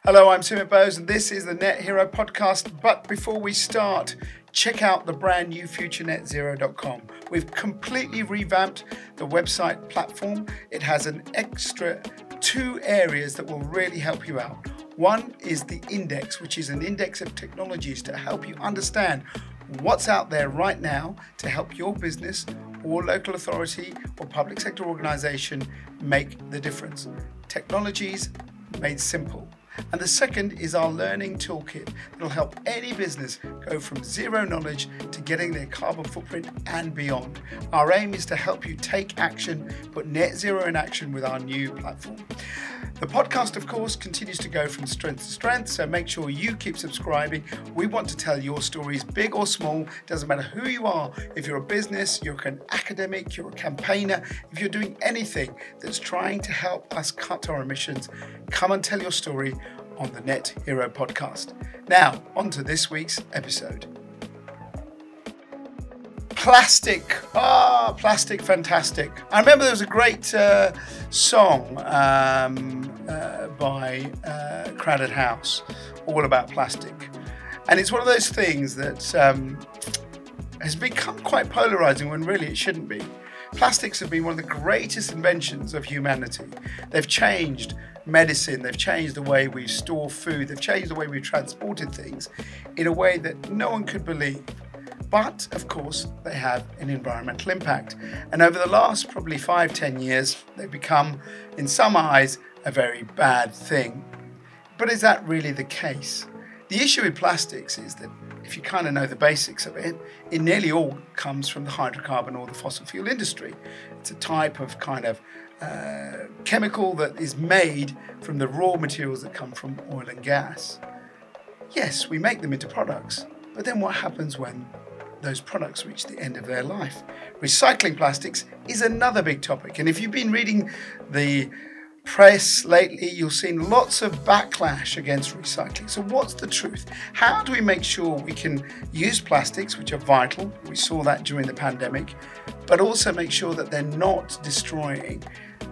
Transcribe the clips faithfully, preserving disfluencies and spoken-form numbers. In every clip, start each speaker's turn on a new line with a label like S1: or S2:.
S1: Hello, I'm Sumit Bose and this is the Net Hero podcast. But before we start, check out the brand new future net zero dot com. We've completely revamped the website platform. It has an extra two areas that will really help you out. One is the index, which is an index of technologies to help you understand what's out there right now to help your business or local authority or public sector organization make the difference. Technologies made simple. And the second is our learning toolkit that will help any business go from zero knowledge to getting their carbon footprint and beyond. Our aim is to help you take action, put net zero in action with our new platform. The podcast, of course, continues to go from strength to strength, so make sure you keep subscribing. We want to tell your stories, big or small, doesn't matter who you are. If you're a business, you're an academic, you're a campaigner, if you're doing anything that's trying to help us cut our emissions, come and tell your story on the Net Hero podcast. Now, on to this week's episode. Plastic. Ah, plastic, fantastic. I remember there was a great uh, song um, uh, by uh, Crowded House, all about plastic. And it's one of those things that um, has become quite polarizing when really it shouldn't be. Plastics have been one of the greatest inventions of humanity. They've changed medicine, they've changed the way we store food, they've changed the way we've transported things in a way that no one could believe. But, of course, they have an environmental impact. And over the last probably five, ten years, they've become, in some eyes, a very bad thing. But is that really the case? The issue with plastics is that if you kind of know the basics of it, it nearly all comes from the hydrocarbon or the fossil fuel industry. It's a type of kind of uh, chemical that is made from the raw materials that come from oil and gas. Yes, we make them into products, but then what happens when those products reach the end of their life? Recycling plastics is another big topic. And if you've been reading the press lately, you've seen lots of backlash against recycling. So what's the truth? How do we make sure we can use plastics, which are vital? We saw that during the pandemic, but also make sure that they're not destroying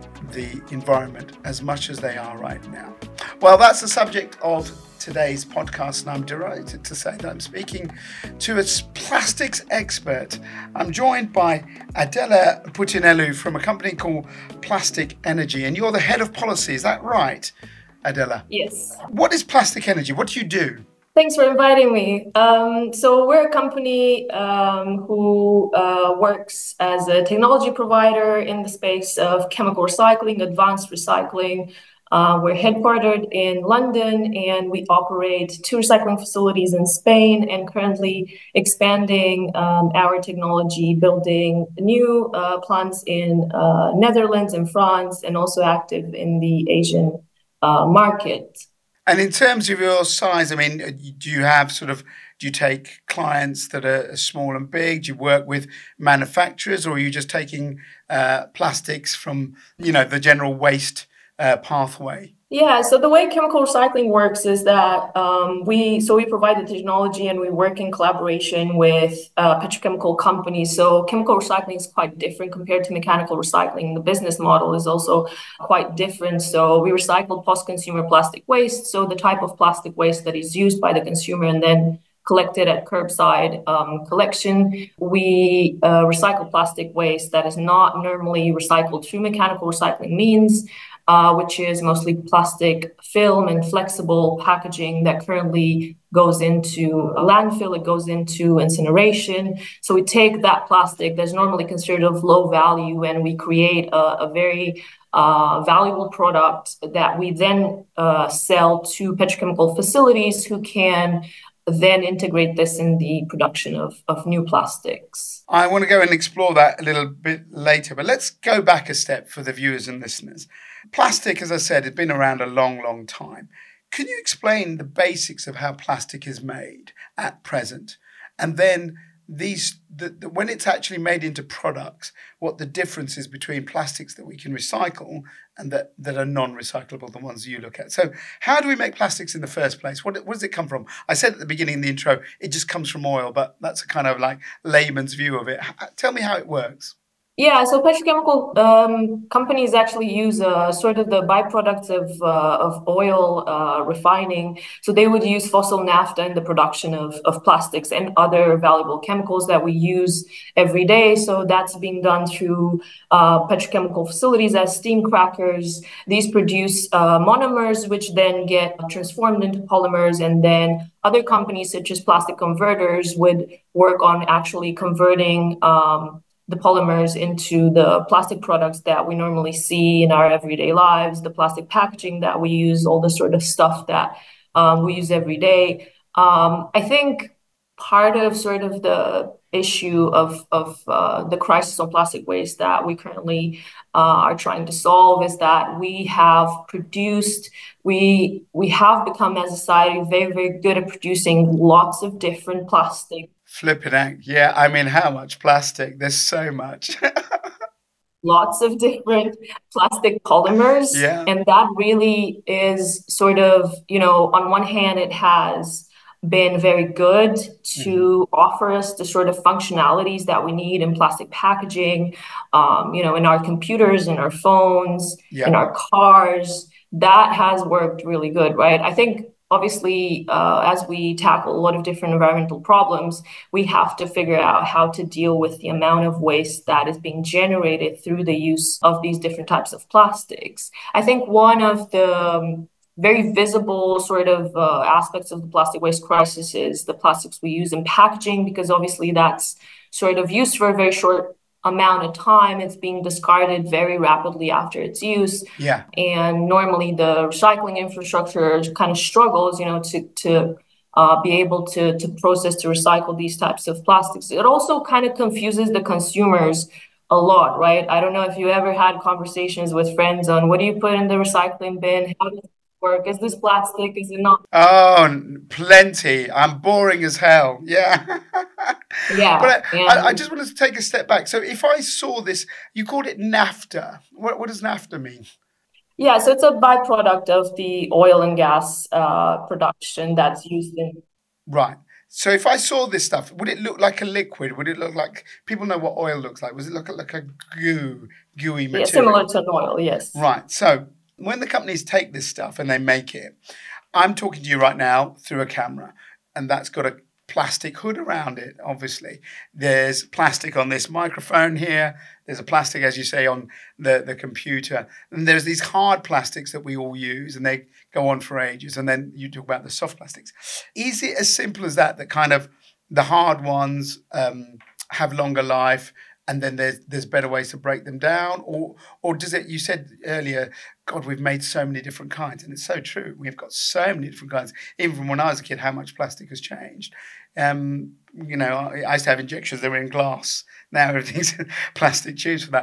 S1: the environment as much as they are right now. Well, that's the subject of today's podcast, and I'm delighted to say that I'm speaking to a plastics expert. I'm joined by Adela Putinellu from a company called Plastic Energy, and you're the head of policy. Is that right, Adela?
S2: Yes.
S1: What is Plastic Energy? What do you do?
S2: Thanks for inviting me. Um, so we're a company um, who uh, works as a technology provider in the space of chemical recycling, advanced recycling. Uh, we're headquartered in London and we operate two recycling facilities in Spain and currently expanding um, our technology, building new uh, plants in uh, Netherlands and France, and also active in the Asian uh, market.
S1: And in terms of your size, I mean, do you have sort of, do you take clients that are small and big? Do you work with manufacturers, or are you just taking uh, plastics from, you know, the general waste uh, pathway?
S2: Yeah, so the way chemical recycling works is that um, we so we provide the technology and we work in collaboration with uh, petrochemical companies. So chemical recycling is quite different compared to mechanical recycling. The business model is also quite different. So we recycle post-consumer plastic waste, so the type of plastic waste that is used by the consumer and then collected at curbside um, collection. We uh, recycle plastic waste that is not normally recycled through mechanical recycling means. Uh, which is mostly plastic film and flexible packaging that currently goes into a landfill, it goes into incineration. So we take that plastic that's normally considered of low value and we create a, a very uh, valuable product that we then uh, sell to petrochemical facilities who can then integrate this in the production of, of new plastics.
S1: I want to go and explore that a little bit later, but let's go back a step for the viewers and listeners. Plastic, as I said, has been around a long, long time. Can you explain the basics of how plastic is made at present? And then these, the, the, when it's actually made into products, what the difference is between plastics that we can recycle and that, that are non-recyclable, the ones you look at. So how do we make plastics in the first place? What, what does it come from? I said at the beginning in the intro, it just comes from oil, but that's a kind of like layman's view of it. Tell me how it works.
S2: Yeah, so petrochemical um, companies actually use uh, sort of the byproducts of uh, of oil uh, refining. So they would use fossil naphtha in the production of, of plastics and other valuable chemicals that we use every day. So that's being done through uh, petrochemical facilities as steam crackers. These produce uh, monomers, which then get transformed into polymers, and then other companies such as plastic converters would work on actually converting um, the polymers into the plastic products that we normally see in our everyday lives, the plastic packaging that we use, all the sort of stuff that um, we use every day. Um, I think part of sort of the issue of of uh, the crisis on plastic waste that we currently uh, are trying to solve is that we have produced we we have become as a society very very good at producing lots of different plastic.
S1: Flipping out. Yeah, I mean, how much plastic? There's so much.
S2: Lots of different plastic polymers.
S1: Yeah.
S2: And that really is sort of, you know, on one hand, it has been very good
S1: Hmm.
S2: to offer us the sort of functionalities that we need in plastic packaging, um, you know, in our computers, in our phones, in
S1: Yeah.
S2: our cars. That has worked really good, right? I think obviously, uh, as we tackle a lot of different environmental problems, we have to figure out how to deal with the amount of waste that is being generated through the use of these different types of plastics. I think one of the um, very visible sort of uh, aspects of the plastic waste crisis is the plastics we use in packaging, because obviously that's sort of used for a very short amount of time. It's being discarded very rapidly after its use.
S1: Yeah.
S2: And normally the recycling infrastructure kind of struggles, you know, to, to uh, be able to, to process, to recycle these types of plastics. It also kind of confuses the consumers a lot, right? I don't know if you ever had conversations with friends on what do you put in the recycling bin? How does it work? Is this plastic? Is it not?
S1: Oh, n- plenty. I'm boring as hell. Yeah.
S2: Yeah.
S1: But I, I I
S2: And
S1: just wanted to take a step back. So if I saw this, you called it NAFTA. What, what does NAFTA mean?
S2: yeah, so it's a byproduct of the oil and gas uh, production that's used in,
S1: Right. So if I saw this stuff, would it look like a liquid? Would it look like people know what oil looks like? Was it look like a goo, gooey
S2: yeah, similar
S1: material?
S2: to an oil, yes.
S1: Right. So when the companies take this stuff and they make it, I'm talking to you right now through a camera, and that's got a plastic hood around it, obviously. There's plastic on this microphone here. There's a plastic, as you say, on the, the computer. And there's these hard plastics that we all use, and they go on for ages. And then you talk about the soft plastics. Is it as simple as that, that kind of the hard ones um, have longer life, and then there's there's better ways to break them down, or or does it? You said earlier, God, we've made so many different kinds, and it's so true. We've got so many different kinds. Even from when I was a kid, how much plastic has changed. Um, you know, I, I used to have injections that were in glass. Now everything's in plastic tubes for that.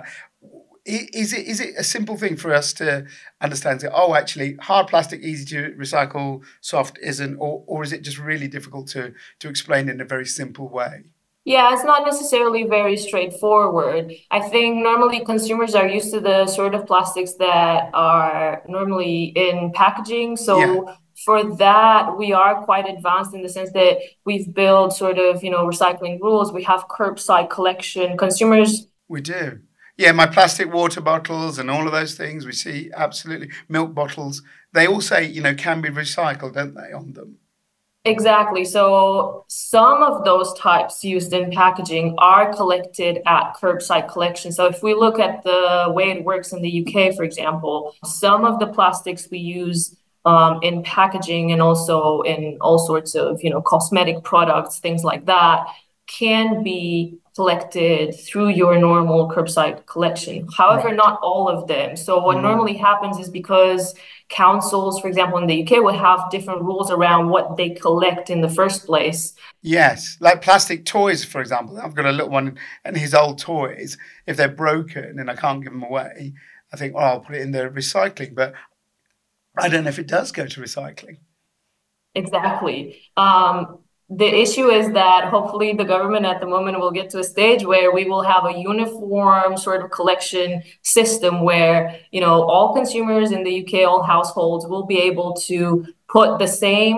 S1: I- Is it is it a simple thing for us to understand? Say, oh, actually, hard plastic easy to recycle, soft isn't, or or is it just really difficult to to explain in a very simple way?
S2: Yeah, it's not necessarily very straightforward. I think normally consumers are used to the sort of plastics that are normally in packaging.
S1: Yeah,
S2: So for that, we are quite advanced in the sense that we've built sort of, you know, recycling rules. We have curbside collection. Consumers.
S1: we do. Yeah, my plastic water bottles and all of those things we see absolutely. Milk bottles, they all say, you know, can be recycled, don't they, on them?
S2: Exactly. So some of those types used in packaging are collected at curbside collection. So if we look at the way it works in the U K, for example, some of the plastics we use um, in packaging and also in all sorts of, you know, cosmetic products, things like that, can be collected through your normal curbside collection. However,
S1: Right.
S2: not all of them. So what
S1: Mm.
S2: normally happens is because councils, for example, in the U K, will have different rules around what they collect in the first place.
S1: Yes, like plastic toys, for example. I've got a little one, and his old toys, if they're broken and I can't give them away, I think, well, I'll put it in the recycling. But I don't know if it does go to recycling.
S2: Exactly. Um, the issue is that hopefully the government at the moment will get to a stage where we will have a uniform sort of collection system where, you know, all consumers in the U K, all households will be able to put the same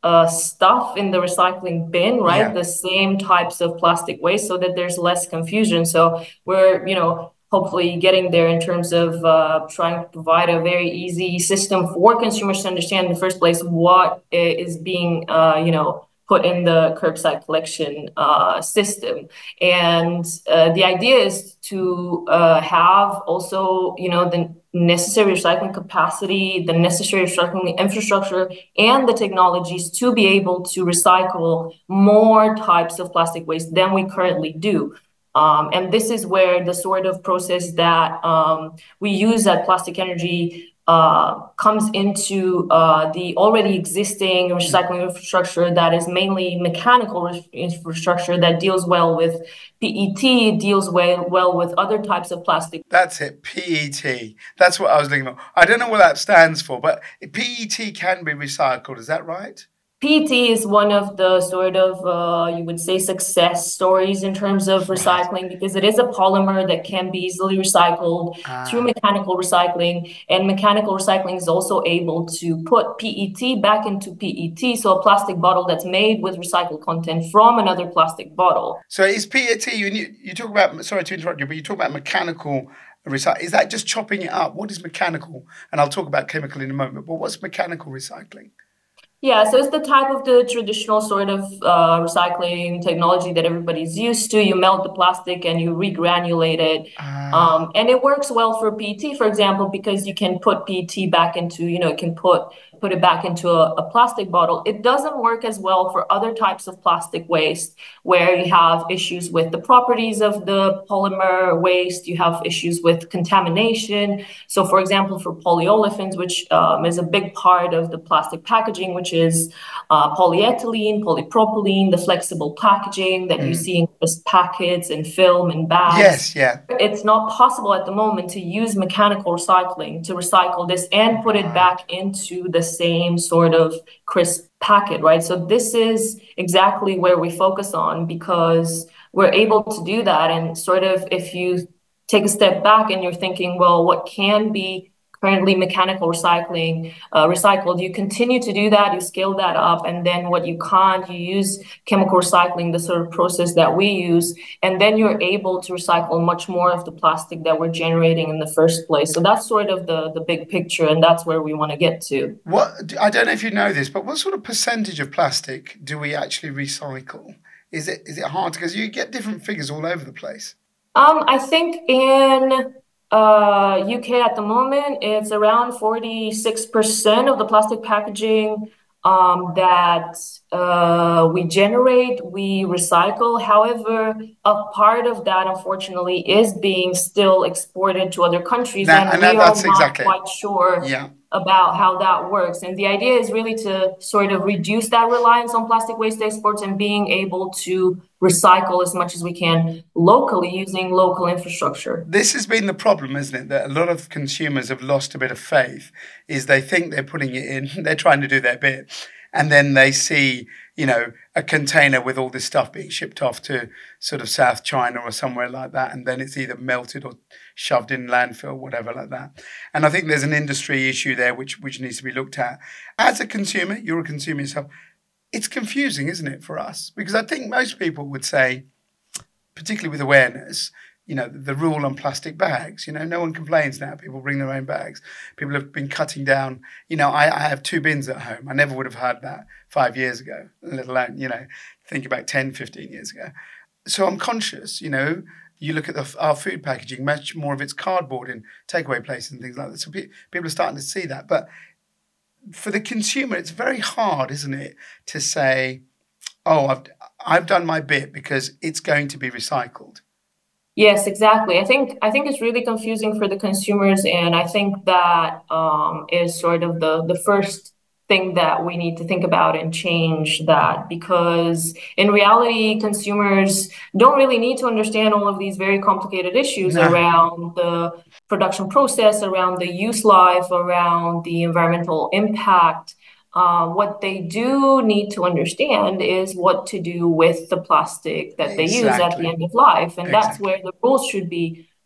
S2: uh, stuff in the recycling bin, right?
S1: Yeah.
S2: The same types of plastic waste so that there's less confusion. So we're, you know, hopefully getting there in terms of uh, trying to provide a very easy system for consumers to understand in the first place what is being, uh, you know, put in the curbside collection uh, system. And uh, the idea is to uh, have also, you know, the necessary recycling capacity, the necessary recycling infrastructure, and the technologies to be able to recycle more types of plastic waste than we currently do. Um, and this is where the sort of process that um, we use at Plastic Energy uh, comes into uh, the already existing recycling infrastructure that is mainly mechanical re- infrastructure that deals well with P E T, deals well, well with other types of plastic.
S1: That's it, P E T. That's what I was looking for. I don't know what that stands for, but P E T can be recycled. Is that right?
S2: P E T is one of the sort of, uh, you would say, success stories in terms of recycling, right, because it is a polymer that can be easily recycled ah. through mechanical recycling. And mechanical recycling is also able to put P E T back into P E T, so a plastic bottle that's made with recycled content from another plastic bottle.
S1: So is P E T, you, you talk about, sorry to interrupt you, but you talk about mechanical recycling. Is that just chopping it up? What is mechanical? And I'll talk about chemical in a moment, but what's mechanical recycling?
S2: Yeah, so it's the type of the traditional sort of uh, recycling technology that everybody's used to. You melt the plastic and you regranulate it. Ah. Um, and it works well for P E T, for example, because you can put P E T back into, you know, it can put put it back into a, a plastic bottle. It doesn't work as well for other types of plastic waste where you have issues with the properties of the polymer waste, you have issues with contamination. So for example, for polyolefins, which um, is a big part of the plastic packaging, which is uh, polyethylene, polypropylene, the flexible packaging that mm. you see in just packets and film and bags.
S1: Yes, yeah.
S2: It's not possible at the moment to use mechanical recycling to recycle this and put it back into the same sort of crisp packet, right? So this is exactly where we focus on, because we're able to do that. And sort of if you take a step back and you're thinking, well, what can be currently mechanical recycling, uh, recycled, you continue to do that, you scale that up, and then what you can't, you use chemical recycling, the sort of process that we use, and then you're able to recycle much more of the plastic that we're generating in the first place. So that's sort of the, the big picture, and that's where we want to get to.
S1: What, I don't know if you know this, but what sort of percentage of plastic do we actually recycle? Is it is it hard? Because you get different figures all over the place.
S2: Um, I think in Uh, U K at the moment, it's around forty-six percent of the plastic packaging um, that uh, we generate, we recycle. However, a part of that, unfortunately, is being still exported to other countries,
S1: that,
S2: and,
S1: and
S2: we
S1: that,
S2: are
S1: that's
S2: not
S1: exactly.
S2: quite sure
S1: yeah.
S2: about how that works. And the idea is really to sort of reduce that reliance on plastic waste exports and being able to recycle as much as we can locally using local infrastructure.
S1: This has been the problem, isn't it? That a lot of consumers have lost a bit of faith, is they think they're putting it in, they're trying to do their bit, and then they see, you know, a container with all this stuff being shipped off to sort of South China or somewhere like that, and then it's either melted or shoved in landfill, whatever like that. And I think there's an industry issue there which which needs to be looked at. As a consumer, you're a consumer yourself, it's confusing, isn't it, for us? Because I think most people would say, particularly with awareness, you know, the rule on plastic bags, you know, no one complains now. People bring their own bags. People have been cutting down, you know, I, I have two bins at home. I never would have had that five years ago, let alone, you know, think about ten, fifteen years ago. So I'm conscious, you know, you look at the, our food packaging, much more of it's cardboard in takeaway places and things like that. So pe- people are starting to see that. But for the consumer, it's very hard, isn't it, to say, oh, I've I've done my bit because it's going to be recycled.
S2: Yes, exactly. I think I think it's really confusing for the consumers, and I think that um, is sort of the the first thing that we need to think about and change that, because in reality, consumers don't really need to understand all of these very complicated issues no. around the production process, around the use life, around the environmental impact. Uh, what they do need to understand is what to do with the plastic that they exactly. use at the end of life. And exactly. that's where the rules should be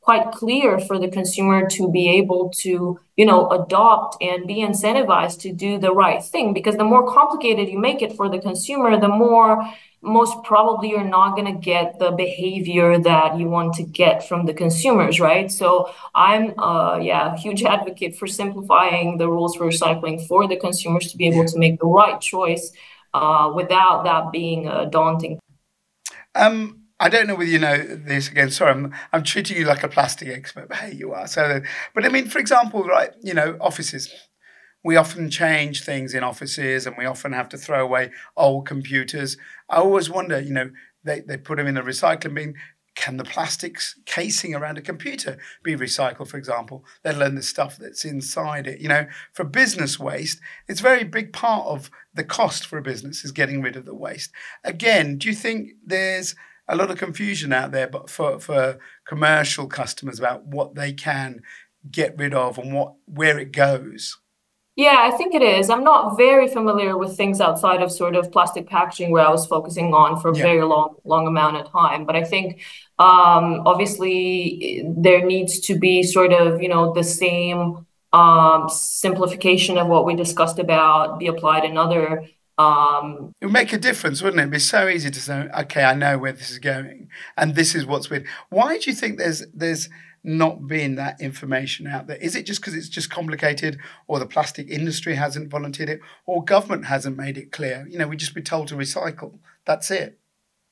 S2: quite clear for the consumer to be able to, you know, adopt and be incentivized to do the right thing. Because the more complicated you make it for the consumer, the more most probably you're not going to get the behavior that you want to get from the consumers, right? So I'm, uh, yeah, a huge advocate for simplifying the rules for recycling for the consumers to be able
S1: Yeah.
S2: to make the right choice uh, without that being uh, daunting.
S1: Um, I don't know whether you know this again. Sorry, I'm, I'm treating you like a plastic expert, but hey, you are. So, but I mean, for example, right? You know, offices. We often change things in offices, and we often have to throw away old computers. I always wonder, you know, they they put them in the recycling bin. Can the plastics casing around a computer be recycled, for example, let alone the stuff that's inside it? You know, for business waste, it's a very big part of the cost for a business is getting rid of the waste. Again, do you think there's a lot of confusion out there, but for, for commercial customers about what they can get rid of and what where it goes?
S2: Yeah, I think it is. I'm not very familiar with things outside of sort of plastic packaging where I was focusing on for a
S1: Yeah.
S2: very long, long amount of time. But I think um, obviously there needs to be sort of, you know, the same um, simplification of what we discussed about be applied in other um,
S1: It would make a difference, wouldn't it? It'd be so easy to say, okay, I know where this is going, and this is what's with. Why do you think there's there's not been that information out there? Is it just because it's just complicated, or the plastic industry hasn't volunteered it, or government hasn't made it clear? You know, we just be told to recycle. That's it.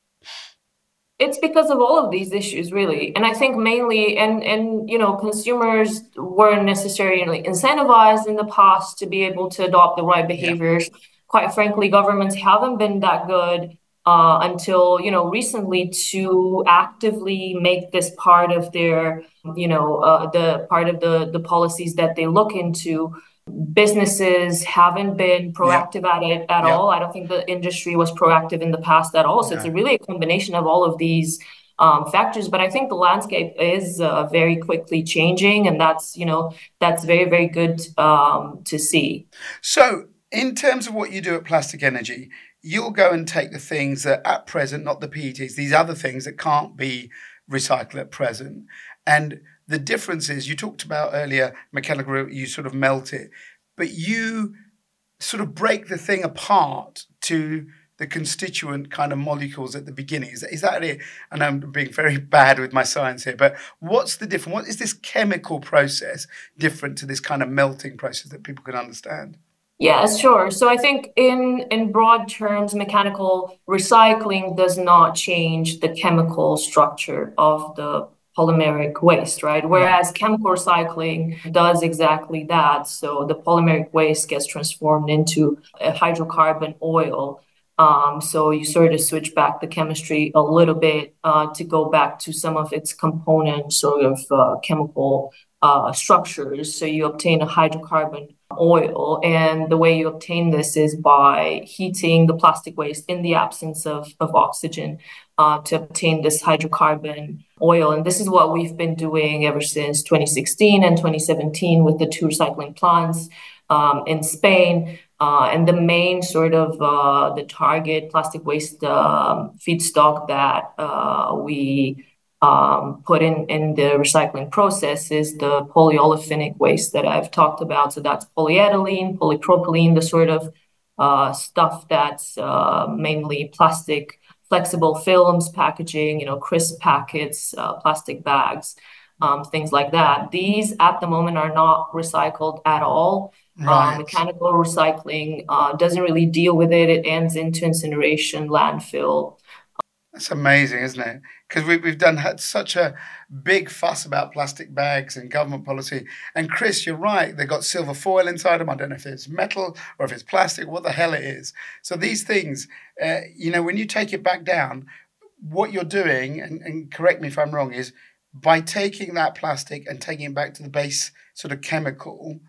S2: It's because of all of these issues, really. And I think mainly, and and you know, consumers weren't necessarily incentivized in the past to be able to adopt the right
S1: Yeah,
S2: behaviors. Quite frankly, governments haven't been that good uh, until, you know, recently to actively make this part of their, you know, uh, the part of the the policies that they look into. Businesses haven't been
S1: yeah,
S2: proactive at it at
S1: yeah.
S2: all. I don't think the industry was proactive in the past at all. So it's
S1: No.
S2: a really a combination of all of these um, factors. But I think the landscape is uh, very quickly changing, and that's, you know, that's very, very good um, to see.
S1: So, in terms of what you do at Plastic Energy, you'll go and take the things that at present, not the P E Ts, these other things that can't be recycled at present. And the difference is, you talked about earlier mechanical, you sort of melt it, but you sort of break the thing apart to the constituent kind of molecules at the beginning. Is, is that it? And I'm being very bad with my science here, but what's the difference? What is this chemical process different to this kind of melting process that people can understand?
S2: Yeah, sure. So I think in in broad terms, mechanical recycling does not change the chemical structure of the polymeric waste, right?
S1: Right.
S2: Whereas chemical recycling does exactly that. So the polymeric waste gets transformed into a hydrocarbon oil. Um, so you sort of switch back the chemistry a little bit uh, to go back to some of its component sort of uh, chemical uh, structures. So you obtain a hydrocarbon oil. And the way you obtain this is by heating the plastic waste in the absence of, of oxygen uh, to obtain this hydrocarbon oil. And this is what we've been doing ever since twenty sixteen and twenty seventeen with the two recycling plants um, in Spain. Uh, and the main sort of uh, the target plastic waste um, feedstock that uh, we um, put in, in the recycling process is the polyolefinic waste that I've talked about. So that's polyethylene, polypropylene, the sort of uh, stuff that's uh, mainly plastic, flexible films, packaging, you know, crisp packets, uh, plastic bags, um, things like that. These at the moment are not recycled at all. Uh,
S1: Right.
S2: mechanical recycling uh, doesn't really deal with it. It ends into incineration, landfill.
S1: That's amazing, isn't it? Because we, we've done had such a big fuss about plastic bags and government policy. And Chris, you're right. They've got silver foil inside them. I don't know if it's metal or if it's plastic, what the hell it is. So these things, uh, you know, when you take it back down, what you're doing, and, and correct me if I'm wrong, is by taking that plastic and taking it back to the base sort of chemical,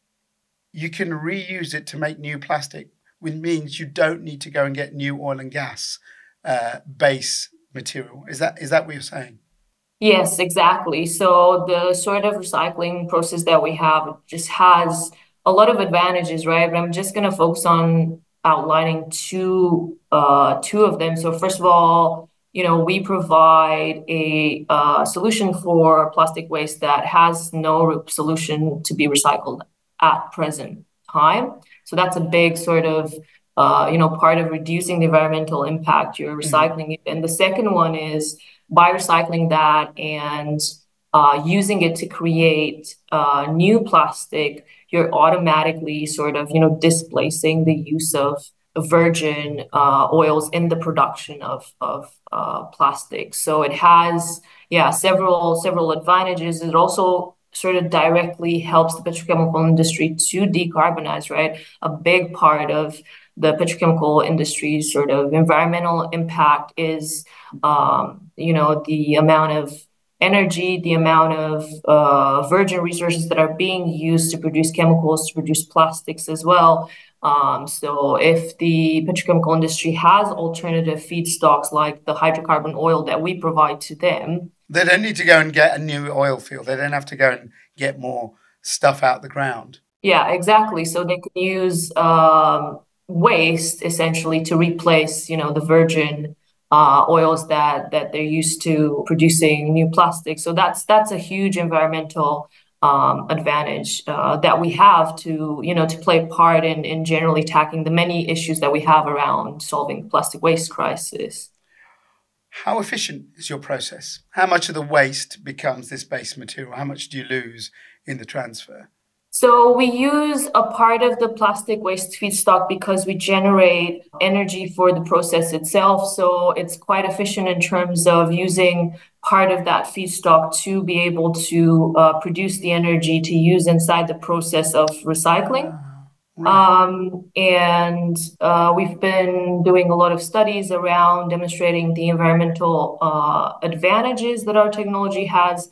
S1: you can reuse it to make new plastic, which means you don't need to go and get new oil and gas uh, base material. Is that is that what you're saying?
S2: Yes, exactly. So the sort of recycling process that we have just has a lot of advantages, right? But I'm just going to focus on outlining two uh two of them. So first of all, you know, we provide a uh, solution for plastic waste that has no solution to be recycled at present time. So that's a big sort of, uh, you know, part of reducing the environmental impact. You're recycling it. And the second one is by recycling that and uh, using it to create uh, new plastic, you're automatically sort of, you know, displacing the use of virgin uh, oils in the production of of uh, plastic. So it has, yeah, several several advantages. It also sort of directly helps the petrochemical industry to decarbonize, right? A big part of the petrochemical industry's sort of environmental impact is, um, you know, the amount of energy, the amount of uh, virgin resources that are being used to produce chemicals, to produce plastics as well. Um, so if the petrochemical industry has alternative feedstocks like the hydrocarbon oil that we provide to them,
S1: they don't need to go and get a new oil field. They don't have to go and get more stuff out the ground.
S2: Yeah, exactly. So they can use um, waste essentially to replace, you know, the virgin uh, oils that that they're used to producing new plastic. So that's that's a huge environmental um, advantage uh, that we have to, you know, to play a part in in generally tackling the many issues that we have around solving the plastic waste crisis.
S1: How efficient is your process? How much of the waste becomes this base material? How much do you lose in the transfer?
S2: So we use a part of the plastic waste feedstock because we generate energy for the process itself. So it's quite efficient in terms of using part of that feedstock to be able to uh, produce the energy to use inside the process of recycling.
S1: Ah, right.
S2: Um, and uh, we've been doing a lot of studies around demonstrating the environmental uh, advantages that our technology has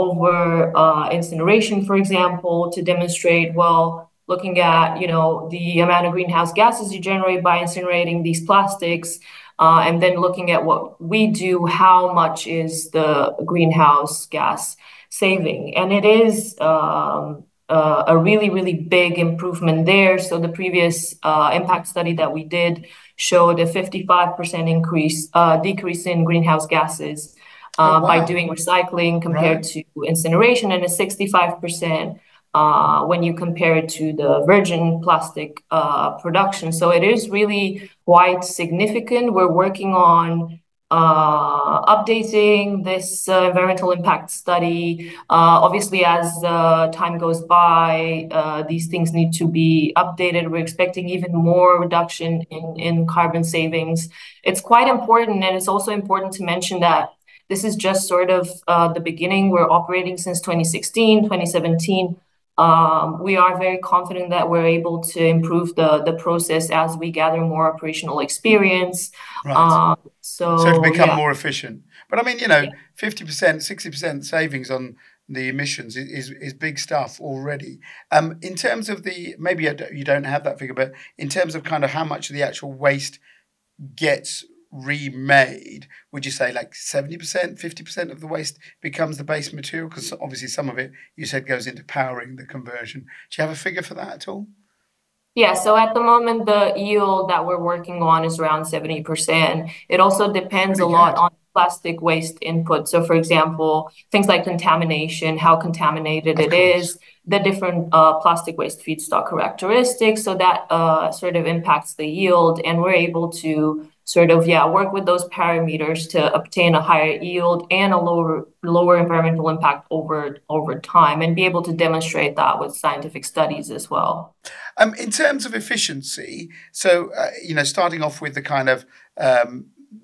S2: over uh, incineration, for example, to demonstrate, well, looking at, you know, the amount of greenhouse gases you generate by incinerating these plastics, uh, and then looking at what we do, how much is the greenhouse gas saving? And it is um, uh, a really, really big improvement there. So the previous uh, impact study that we did showed a fifty-five percent increase, uh, decrease in greenhouse gases
S1: Oh,
S2: uh,
S1: wow.
S2: by doing recycling compared
S1: Right.
S2: to incineration, and a sixty-five percent uh, when you compare it to the virgin plastic uh, production. So it is really quite significant. We're working on uh, updating this uh, environmental impact study. Uh, obviously, as uh, time goes by, uh, these things need to be updated. We're expecting even more reduction in, in carbon savings. It's quite important, and it's also important to mention that this is just sort of uh, the beginning. We're operating since twenty sixteen, twenty seventeen. Um, we are very confident that we're able to improve the, the process as we gather more operational experience.
S1: Right.
S2: Um,
S1: So to
S2: so,
S1: become
S2: yeah.
S1: more efficient. But I mean, you know,
S2: Yeah.
S1: fifty percent, sixty percent savings on the emissions is, is, is big stuff already. Um, in terms of the, maybe you don't you don't have that figure, but in terms of kind of how much of the actual waste gets remade, would you say like seventy percent, fifty percent of the waste becomes the base material? Because obviously some of it, you said, goes into powering the conversion. Do you have a figure for that at all?
S2: Yeah, so at the moment, the yield that we're working on is around seventy percent. It also depends a
S1: Pretty
S2: lot
S1: good.
S2: on plastic waste input. So, for example, things like contamination, how contaminated
S1: Of
S2: it
S1: course.
S2: is, the different uh, plastic waste feedstock characteristics. So that uh, sort of impacts the yield, and we're able to sort of, yeah, work with those parameters to obtain a higher yield and a lower lower environmental impact over over time, and be able to demonstrate that with scientific studies as well.
S1: Um, in terms of efficiency, so, uh, you know, starting off with the kind of um,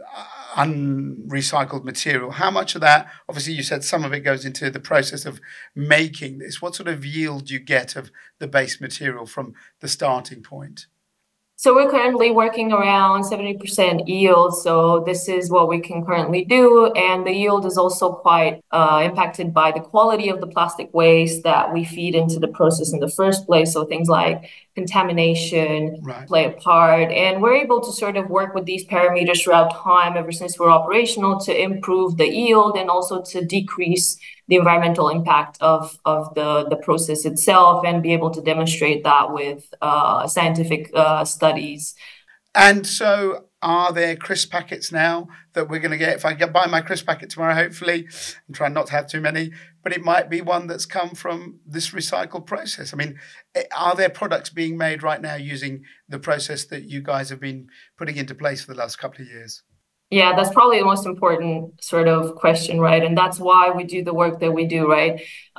S1: unrecycled material, how much of that, obviously you said some of it goes into the process of making this. What sort of yield do you get of the base material from the starting point?
S2: So we're currently working around seventy percent yield. So this is what we can currently do. And the yield is also quite uh, impacted by the quality of the plastic waste that we feed into the process in the first place. So things like contamination
S1: Right.
S2: play a part. And we're able to sort of work with these parameters throughout time, ever since we're operational, to improve the yield and also to decrease the environmental impact of, of the, the process itself, and be able to demonstrate that with uh, scientific uh, studies.
S1: And so are there crisp packets now that we're going to get? If I get buy my crisp packet tomorrow, hopefully, I'm trying not to have too many, but it might be one that's come from this recycled process. I mean, are there products being made right now using the process that you guys have been putting into place for the last couple of years?
S2: Yeah, that's probably the most important sort of question, right? And that's why we do the work that we do, right?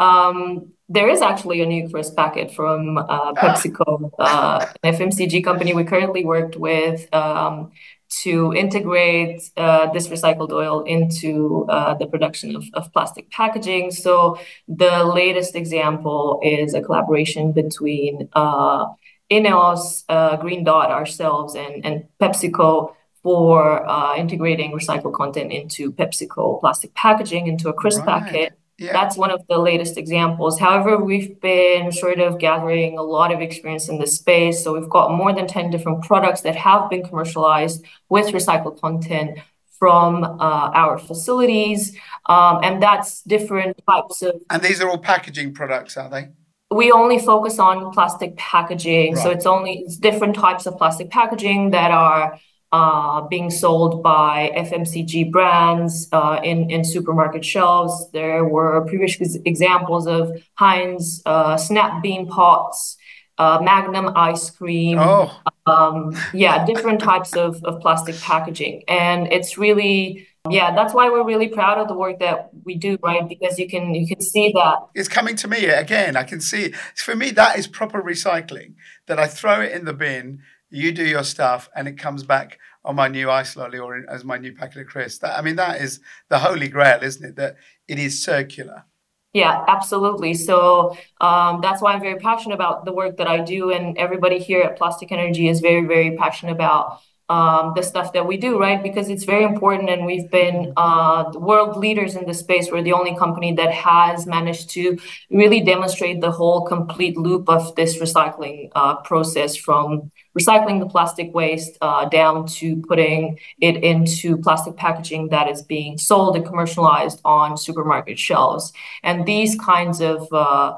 S2: Um, there is actually a new crisp packet from uh, PepsiCo, uh, an F M C G company we currently worked with um, to integrate uh, this recycled oil into uh, the production of, of plastic packaging. So the latest example is a collaboration between uh, INEOS, uh, Green Dot, ourselves, and, and PepsiCo for uh, integrating recycled content into PepsiCo plastic packaging into a crisp
S1: Right.
S2: packet.
S1: Yeah.
S2: That's one of the latest examples. However, we've been sort of gathering a lot of experience in this space. So we've got more than ten different products that have been commercialized with recycled content from uh, our facilities. Um, and that's different types of...
S1: And these are all packaging products, are they?
S2: We only focus on plastic packaging.
S1: Right.
S2: So it's only it's different types of plastic packaging that are Uh, being sold by F M C G brands uh, in, in supermarket shelves. There were previous examples of Heinz uh, Snap Bean Pots, uh, Magnum ice cream.
S1: Oh.
S2: Um, yeah, different types of, of plastic packaging. And it's really, yeah, that's why we're really proud of the work that we do, right? Because you can you can see that.
S1: It's coming to me again. I can see it. For me, that is proper recycling, that I throw it in the bin, you do your stuff, and it comes back on my new ice lolly or in, as my new packet of crisps. That, I mean, that is the holy grail, isn't it? That it is circular.
S2: Yeah, absolutely. So um, that's why I'm very passionate about the work that I do, and everybody here at Plastic Energy is very, very passionate about um, the stuff that we do, right? Because it's very important, and we've been uh, the world leaders in this space. We're the only company that has managed to really demonstrate the whole complete loop of this recycling uh, process, from recycling the plastic waste uh, down to putting it into plastic packaging that is being sold and commercialized on supermarket shelves. And these kinds of uh,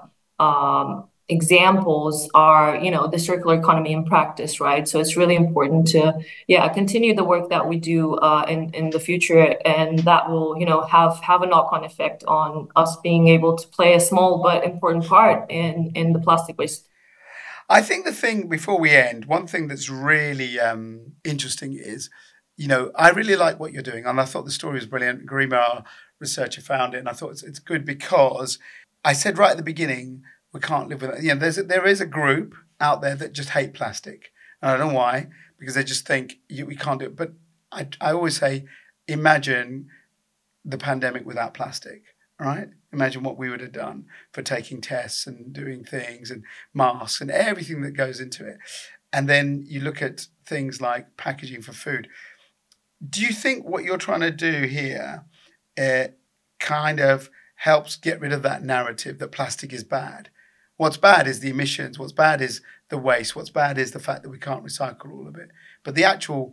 S2: um, examples are, you know, the circular economy in practice, right? So it's really important to, yeah, continue the work that we do uh, in in the future, and that will, you know, have have a knock-on effect on us being able to play a small but important part in in the plastic waste.
S1: I think the thing, before we end, one thing that's really um, interesting is, you know, I really like what you're doing, and I thought the story was brilliant. Garima, our researcher, found it, and I thought it's, it's good because I said right at the beginning, we can't live without, you know, there's a, there is a group out there that just hate plastic. And I don't know why, because they just think you, we can't do it. But I, I always say, imagine the pandemic without plastic, right? Imagine what we would have done for taking tests and doing things and masks and everything that goes into it. And then you look at things like packaging for food. Do you think what you're trying to do here uh, kind of helps get rid of that narrative that plastic is bad? What's bad is the emissions. What's bad is the waste. What's bad is the fact that we can't recycle all of it. But the actual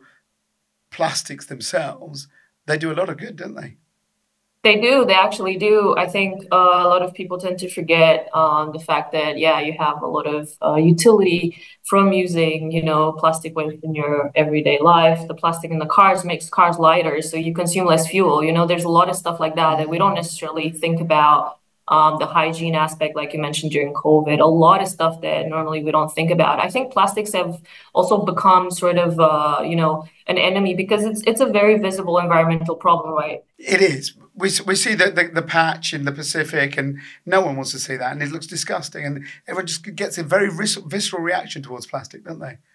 S1: plastics themselves, they do a lot of good, don't they?
S2: They do. They actually do. I think uh, a lot of people tend to forget um, the fact that, yeah, you have a lot of uh, utility from using, you know, plastic waste in your everyday life. The plastic in the cars makes cars lighter, so you consume less fuel. You know, there's a lot of stuff like that that we don't necessarily think about. Um, the hygiene aspect, like you mentioned during COVID, a lot of stuff that normally we don't think about. I think plastics have also become sort of, uh, you know, an enemy because it's it's a very visible environmental problem, right?
S1: It is. We we see the, the, the patch in the Pacific, and no one wants to see that, and it looks disgusting, and everyone just gets a very visceral reaction towards plastic, don't they?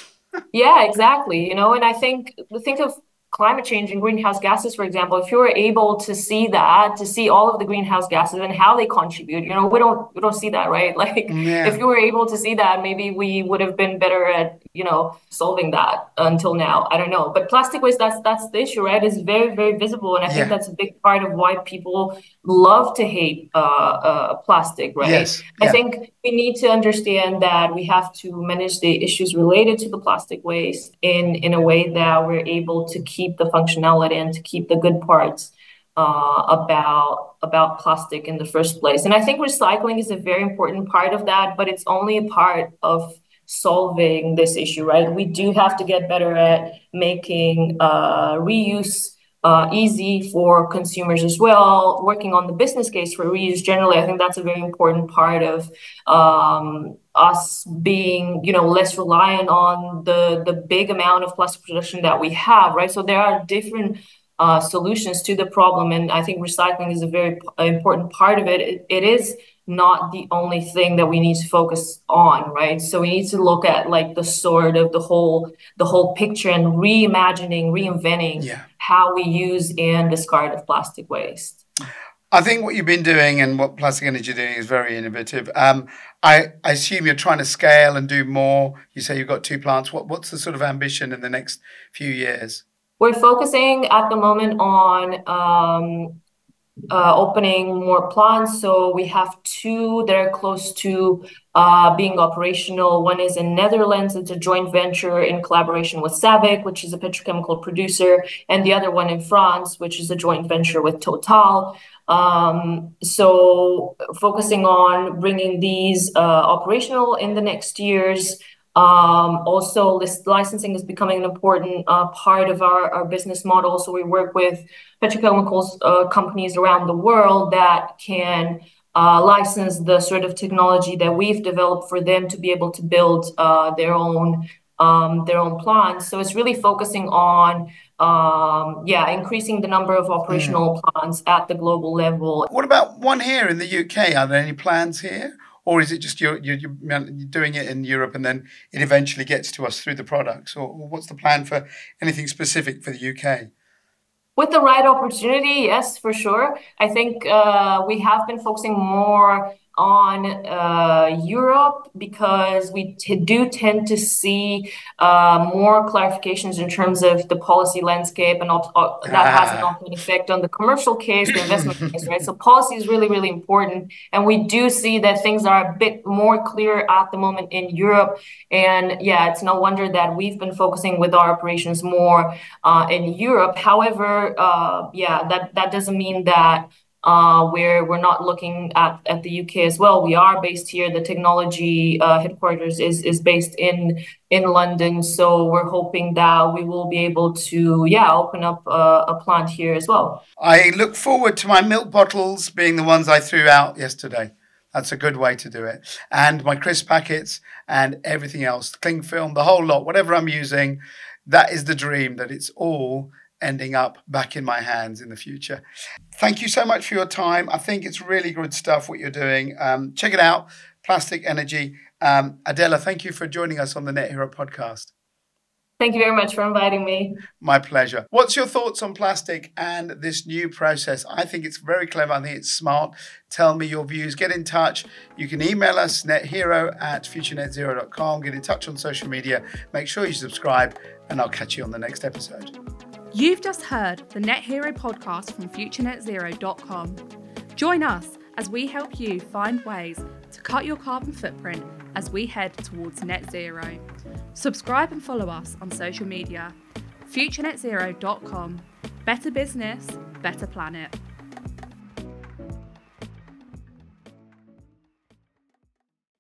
S2: Yeah, exactly. You know, and I think think of climate change and greenhouse gases, for example. If you were able to see that, to see all of the greenhouse gases and how they contribute, you know, we don't we don't see that, right? Like,
S1: yeah.
S2: If you were able to see that, maybe we would have been better at, you know, solving that until now. I don't know. But plastic waste, that's that's the issue, right? It's very, very visible. And I
S1: yeah.
S2: think that's a big part of why people love to hate uh, uh, plastic, right?
S1: Yes. Yeah.
S2: I think we need to understand that we have to manage the issues related to the plastic waste in, in a way that we're able to keep the functionality and to keep the good parts uh, about about plastic in the first place. And I think recycling is a very important part of that, but it's only a part of solving this issue, right? We do have to get better at making uh, reuse uh, easy for consumers as well, working on the business case for reuse generally. I think that's a very important part of um, us being, you know, less reliant on the, the big amount of plastic production that we have, right? So there are different Uh, solutions to the problem, and I think recycling is a very p- important part of it. it. It is not the only thing that we need to focus on, right? So we need to look at like the sort of the whole the whole picture and reimagining, reinventing
S1: Yeah.
S2: how we use and discard of plastic waste.
S1: I think what you've been doing and what Plastic Energy are doing is very innovative. Um, I, I assume you're trying to scale and do more. You say you've got two plants. What What's the sort of ambition in the next few years?
S2: We're focusing at the moment on um, uh, opening more plants. So we have two that are close to uh, being operational. One is in Netherlands. It's a joint venture in collaboration with SABIC, which is a petrochemical producer, and the other one in France, which is a joint venture with Total. Um, so focusing on bringing these uh, operational in the next years. Um, also, this licensing is becoming an important uh, part of our, our business model. So we work with petrochemicals uh, companies around the world that can uh, license the sort of technology that we've developed for them to be able to build uh, their own um, their own plants. So it's really focusing on um, yeah increasing the number of operational mm. plants at the global level.
S1: What about one here in the U K? Are there any plans here? Or is it just you're, you're, you're doing it in Europe and then it eventually gets to us through the products? Or what's the plan for anything specific for the U K?
S2: With the right opportunity, yes, for sure. I think uh, we have been focusing more on uh, Europe because we t- do tend to see uh, more clarifications in terms of the policy landscape, and op- op- that ah. has an knock-on effect on the commercial case, the investment case, right? So policy is really, really important, and we do see that things are a bit more clear at the moment in Europe. And yeah, it's no wonder that we've been focusing with our operations more uh, in Europe. However, uh, yeah, that that doesn't mean that Uh, we're we're not looking at, at the U K as well. We are based here. The technology uh, headquarters is is based in in London. So we're hoping that we will be able to yeah open up a, a plant here as well.
S1: I look forward to my milk bottles being the ones I threw out yesterday. That's a good way to do it. And my crisp packets and everything else, cling film, the whole lot, whatever I'm using. That is the dream, that it's all ending up back in my hands in the future. Thank you so much for your time. I think it's really good stuff what you're doing. Um, check it out, Plastic Energy. Um, Adela, thank you for joining us on the Net Hero podcast.
S2: Thank you very much for inviting me.
S1: My pleasure. What's your thoughts on plastic and this new process? I think it's very clever. I think it's smart. Tell me your views. Get in touch. You can email us, nethero at futurenet zero dot com. Get in touch on social media. Make sure you subscribe, and I'll catch you on the next episode.
S3: You've just heard the Net Hero podcast from future net zero dot com. Join us as we help you find ways to cut your carbon footprint as we head towards net zero. Subscribe and follow us on social media. future net zero dot com. Better business, better planet.